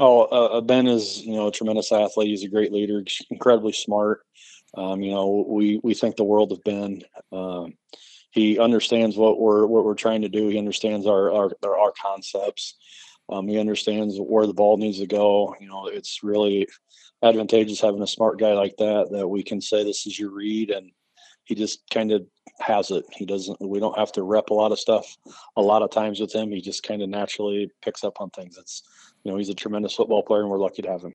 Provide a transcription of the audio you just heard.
Ben is, a tremendous athlete. He's a great leader, incredibly smart. We think the world of Ben. Um, he understands what we're trying to do. He understands our concepts. He understands where the ball needs to go. It's really advantageous having a smart guy like that we can say this is your read, and he just kind of has it. He doesn't. We don't have to rep a lot of stuff. A lot of times with him, he just kind of naturally picks up on things. He's a tremendous football player, and we're lucky to have him.